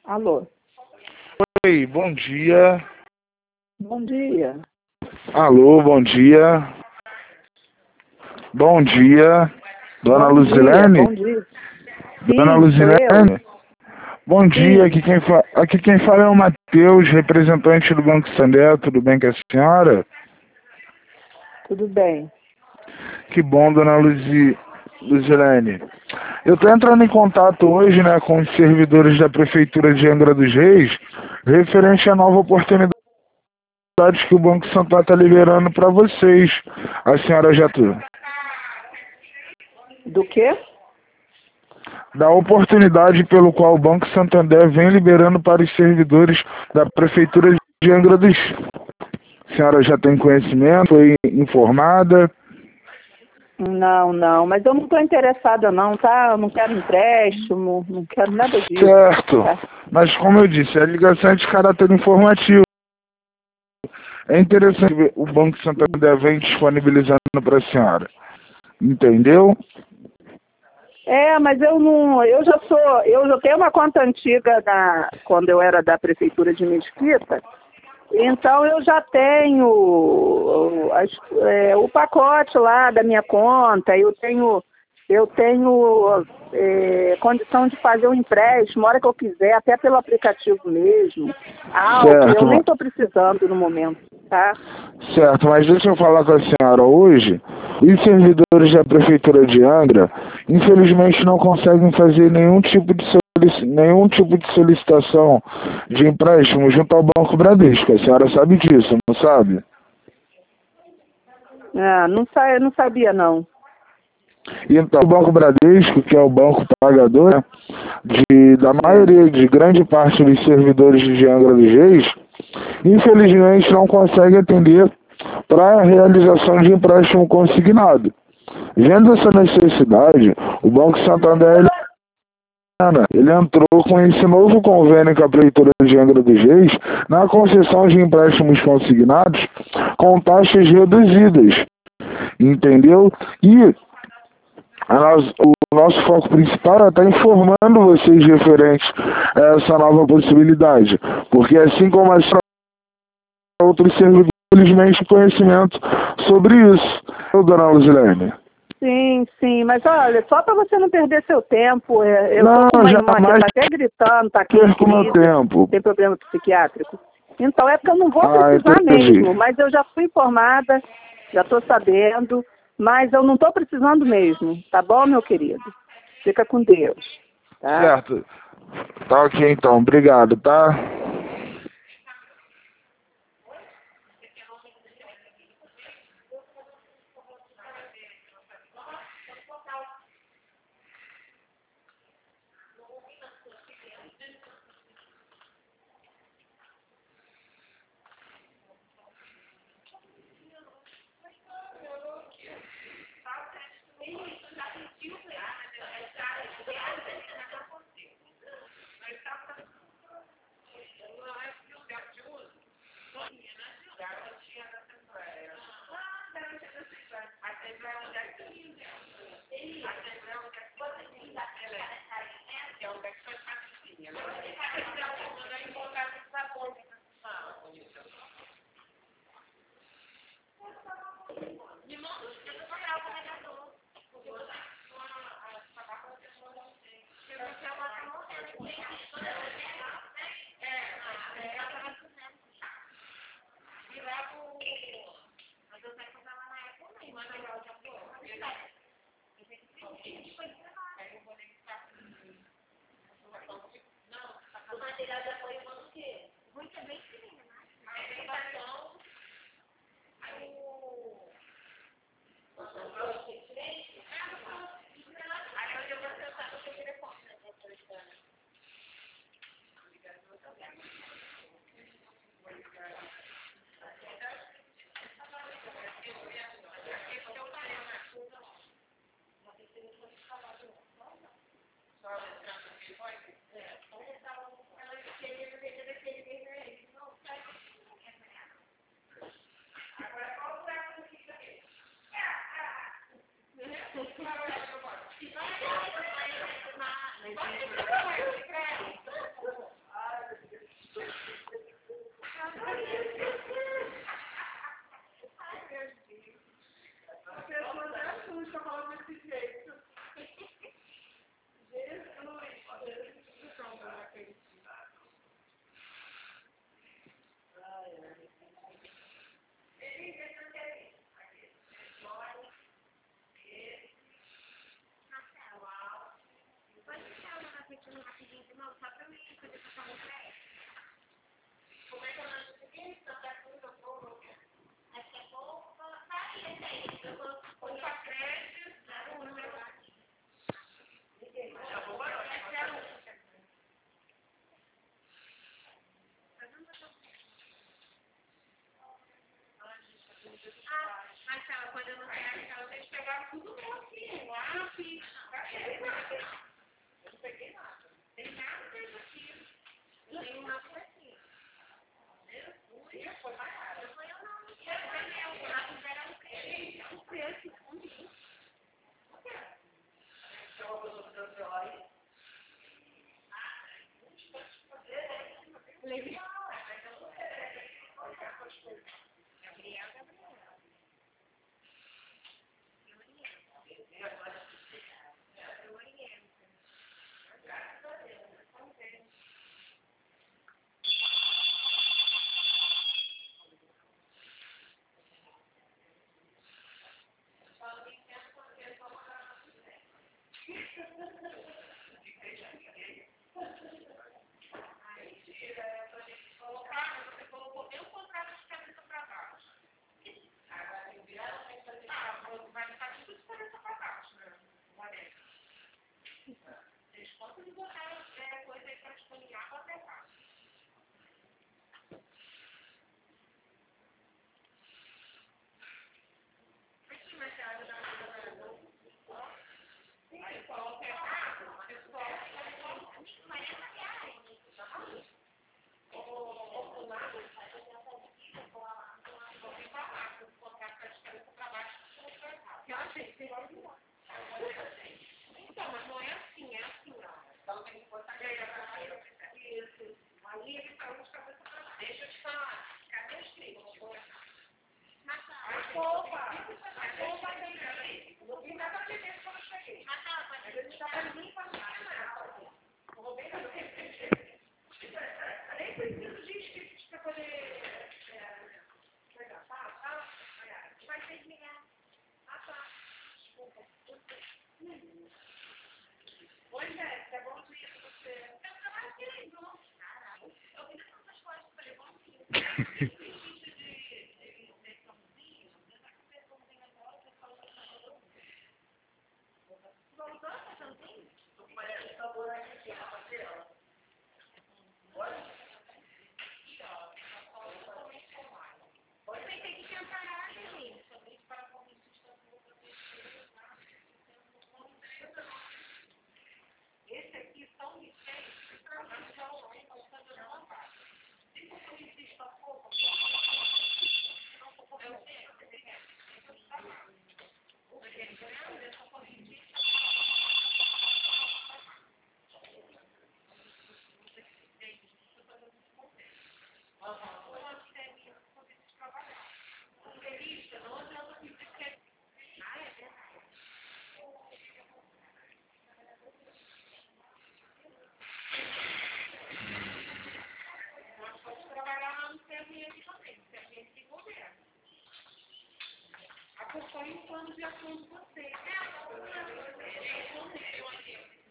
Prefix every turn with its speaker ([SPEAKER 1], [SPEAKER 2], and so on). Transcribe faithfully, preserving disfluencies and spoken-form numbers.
[SPEAKER 1] Alô?
[SPEAKER 2] Oi, bom dia.
[SPEAKER 1] Bom dia.
[SPEAKER 2] Alô, bom dia. Bom dia. Dona
[SPEAKER 1] Bom
[SPEAKER 2] Luzilene?
[SPEAKER 1] dia, bom dia.
[SPEAKER 2] Dona
[SPEAKER 1] Sim, sou
[SPEAKER 2] Luzilene?
[SPEAKER 1] eu.
[SPEAKER 2] Bom dia,
[SPEAKER 1] Sim,
[SPEAKER 2] aqui quem, fa... aqui quem fala é o Matheus, representante do Banco Santander. Tudo bem com a senhora?
[SPEAKER 1] tudo bem.
[SPEAKER 2] Que bom, dona Luzi... Luzilene. Eu estou entrando em contato hoje, né, com os servidores da Prefeitura de Angra dos Reis, referente à nova oportunidade que o Banco Santander está liberando para vocês. A senhora já tu.
[SPEAKER 1] Do quê?
[SPEAKER 2] Da oportunidade pelo qual o Banco Santander vem liberando para os servidores da Prefeitura de Angra dos Reis. A senhora já tem conhecimento, foi informada?
[SPEAKER 1] Não, não, mas eu não estou interessada não, tá? Eu não quero empréstimo, não quero nada disso,
[SPEAKER 2] Certo,
[SPEAKER 1] tá?
[SPEAKER 2] mas como eu disse, a ligação é de caráter informativo. É interessante ver o Banco Santander vem disponibilizando para a senhora. Entendeu?
[SPEAKER 1] É, mas eu não, eu já sou, eu já tenho uma conta antiga da, quando eu era da Prefeitura de Mesquita, então eu já tenho o, as, é, o pacote lá da minha conta, eu tenho, eu tenho é, condição de fazer um empréstimo, a hora que eu quiser, até pelo aplicativo mesmo, alto, eu
[SPEAKER 2] Certo,
[SPEAKER 1] nem
[SPEAKER 2] ma-
[SPEAKER 1] estou precisando no momento, tá?
[SPEAKER 2] certo, mas deixa eu falar com a senhora hoje. Os servidores da Prefeitura de Angra, infelizmente, não conseguem fazer nenhum tipo de solici- nenhum tipo de solicitação de empréstimo junto ao Banco Bradesco. A senhora sabe disso, não sabe?
[SPEAKER 1] Ah, não, sa, não sabia não.
[SPEAKER 2] Então, o Banco Bradesco, que é o banco pagador, né, de, da
[SPEAKER 1] É.
[SPEAKER 2] maioria, de grande parte dos servidores de Angra dos Reis, infelizmente não consegue atender para a realização de empréstimo consignado. Vendo essa necessidade, o Banco Santander ele entrou com esse novo convênio com a Prefeitura de Angra dos Reis na concessão de empréstimos consignados com taxas reduzidas, entendeu? E a nós- o nosso foco principal é estar informando vocês referentes a essa nova possibilidade, porque assim como as outros servidores, infelizmente, conhecimento sobre isso. Eu, dona Luzilene.
[SPEAKER 1] Sim, sim, mas olha, só para você não perder seu tempo, é, eu tô
[SPEAKER 2] Não,
[SPEAKER 1] com uma irmã que
[SPEAKER 2] jamais
[SPEAKER 1] está até gritando, está aqui em
[SPEAKER 2] perco meu
[SPEAKER 1] crise,
[SPEAKER 2] tempo.
[SPEAKER 1] tem problema psiquiátrico. Então é porque eu não vou
[SPEAKER 2] Ah,
[SPEAKER 1] precisar
[SPEAKER 2] entendi.
[SPEAKER 1] mesmo, mas eu já fui informada, já estou sabendo, mas eu não estou precisando mesmo, tá bom, meu querido? Fica com Deus, tá?
[SPEAKER 2] Certo. Tá ok então, obrigado, tá?
[SPEAKER 3] Quando eu não tinha, eles pegaram tudo meu aqui, lápis, eu não peguei nada. Tem nada dentro aqui. Tem uma coisa aqui. Eu fui, foi mais raro. Eu falei, eu não, não quero ver o lápis, era o preço. O preço, um dia. Não quero. Então, eu vou dando seu aí. Ah, muito fácil de fazer. Legal. Mas eu não quero. Gabriel, Gabriel. Então, mas não é assim, é assim, ó. Então tem que botar isso. Aí ele saiu de cabeça pra baixo. Deixa eu te falar. Cadê o script? A roupa. A roupa tem. Não vi nada de dentro quando eu cheguei. Mas ele estava limpo a nada. Vou bem fazer. Nem preciso de script para poder pegar. Tá, tá. Vai ter que ligar. Ah, tá. Desculpa. Oi, Jéssica, bom dia pra você. Eu trabalho aqui, não. Caralho. Eu vi tantas coisas, falei, bom dia. Tem vídeo de infecçãozinho, eu já que você não tem agora, você falou que tá voltando. Voltando, tá também? Tô com esse sabor aqui, ó, parceira. Olha. Aqui, ó, tá falando totalmente online. Você tem que tentar nada, gente. Somente para comer sustentação para você. Esse aqui são licenças para deixar o homem passando na vontade. Se o publicista for, eu sei, você tem que falar. Porque ele grande, essa publicista. Você tem que fazer muito contexto. Nós temos que poder trabalhar. O publicista não adianta que você quer. Ah, é verdade. Nós vamos trabalhar lá no C R M também, no C R M de governo. Acompanhe o plano de ação de vocês. É, eu